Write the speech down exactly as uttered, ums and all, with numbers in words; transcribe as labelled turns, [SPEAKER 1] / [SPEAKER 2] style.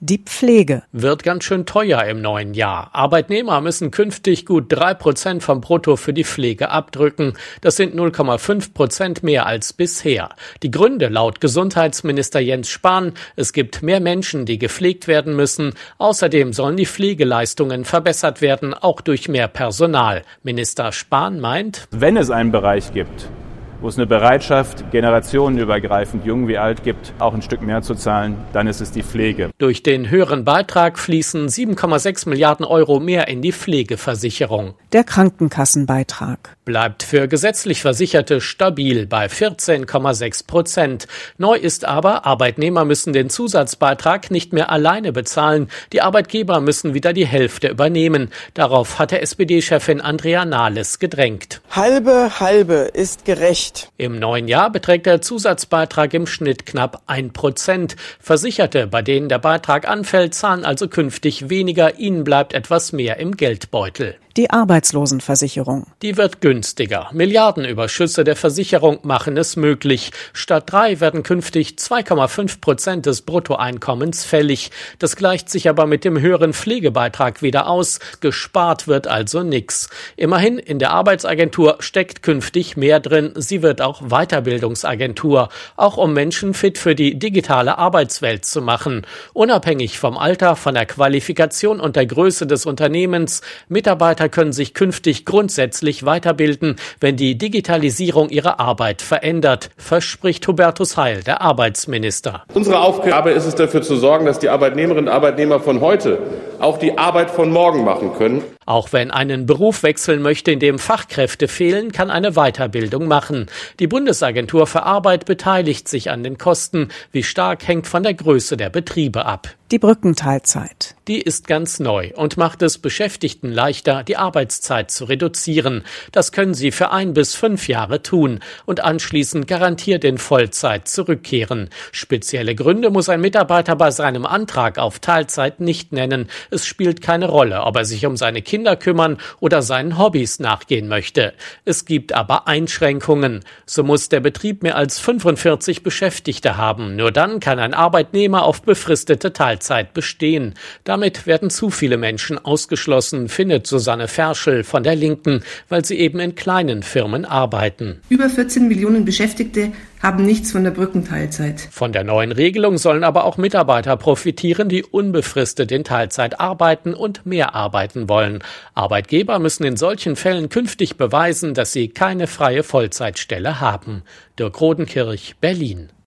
[SPEAKER 1] Die Pflege
[SPEAKER 2] wird ganz schön teuer im neuen Jahr. Arbeitnehmer müssen künftig gut drei Prozent vom Brutto für die Pflege abdrücken. Das sind null Komma fünf Prozent mehr als bisher. Die Gründe laut Gesundheitsminister Jens Spahn: Es gibt mehr Menschen, die gepflegt werden müssen. Außerdem sollen die Pflegeleistungen verbessert werden, auch durch mehr Personal. Minister Spahn meint,
[SPEAKER 3] wenn es einen Bereich gibt, wo es eine Bereitschaft generationenübergreifend, jung wie alt, gibt, auch ein Stück mehr zu zahlen, dann ist es die Pflege.
[SPEAKER 2] Durch den höheren Beitrag fließen sieben Komma sechs Milliarden Euro mehr in die Pflegeversicherung.
[SPEAKER 1] Der Krankenkassenbeitrag
[SPEAKER 2] bleibt für gesetzlich Versicherte stabil bei vierzehn Komma sechs Prozent. Neu ist aber, Arbeitnehmer müssen den Zusatzbeitrag nicht mehr alleine bezahlen. Die Arbeitgeber müssen wieder die Hälfte übernehmen. Darauf hatte S P D-Chefin Andrea Nahles gedrängt.
[SPEAKER 4] Halbe, halbe ist gerecht.
[SPEAKER 2] Im neuen Jahr beträgt der Zusatzbeitrag im Schnitt knapp ein Prozent. Versicherte, bei denen der Beitrag anfällt, zahlen also künftig weniger. Ihnen bleibt etwas mehr im Geldbeutel.
[SPEAKER 1] Die Arbeitslosenversicherung.
[SPEAKER 2] Die wird günstiger. Milliardenüberschüsse der Versicherung machen es möglich. Statt drei werden künftig zwei Komma fünf Prozent des Bruttoeinkommens fällig. Das gleicht sich aber mit dem höheren Pflegebeitrag wieder aus. Gespart wird also nix. Immerhin, in der Arbeitsagentur steckt künftig mehr drin. Sie wird auch Weiterbildungsagentur, auch um Menschen fit für die digitale Arbeitswelt zu machen. Unabhängig vom Alter, von der Qualifikation und der Größe des Unternehmens, Mitarbeiter können sich künftig grundsätzlich weiterbilden, wenn die Digitalisierung ihre Arbeit verändert, verspricht Hubertus Heil, der Arbeitsminister.
[SPEAKER 5] Unsere Aufgabe ist es, dafür zu sorgen, dass die Arbeitnehmerinnen und Arbeitnehmer von heute auch die Arbeit von morgen machen können.
[SPEAKER 2] Auch wenn einen Beruf wechseln möchte, in dem Fachkräfte fehlen, kann eine Weiterbildung machen. Die Bundesagentur für Arbeit beteiligt sich an den Kosten. Wie stark, hängt von der Größe der Betriebe ab.
[SPEAKER 1] Die Brückenteilzeit.
[SPEAKER 2] Die ist ganz neu und macht es Beschäftigten leichter, die Arbeitszeit zu reduzieren. Das können sie für ein bis fünf Jahre tun und anschließend garantiert in Vollzeit zurückkehren. Spezielle Gründe muss ein Mitarbeiter bei seinem Antrag auf Teilzeit nicht nennen. Es spielt keine Rolle, ob er sich um seine Kinder kümmern oder seinen Hobbys nachgehen möchte. Es gibt aber Einschränkungen. So muss der Betrieb mehr als fünfundvierzig Beschäftigte haben. Nur dann kann ein Arbeitnehmer auf befristete Teilzeit bestehen. Damit werden zu viele Menschen ausgeschlossen, findet Susanne Ferschel von der Linken, weil sie eben in kleinen Firmen arbeiten.
[SPEAKER 6] Über vierzehn Millionen Beschäftigte haben nichts von der Brückenteilzeit.
[SPEAKER 2] Von der neuen Regelung sollen aber auch Mitarbeiter profitieren, die unbefristet in Teilzeit arbeiten und mehr arbeiten wollen. Arbeitgeber müssen in solchen Fällen künftig beweisen, dass sie keine freie Vollzeitstelle haben. Dirk Rodenkirch, Berlin.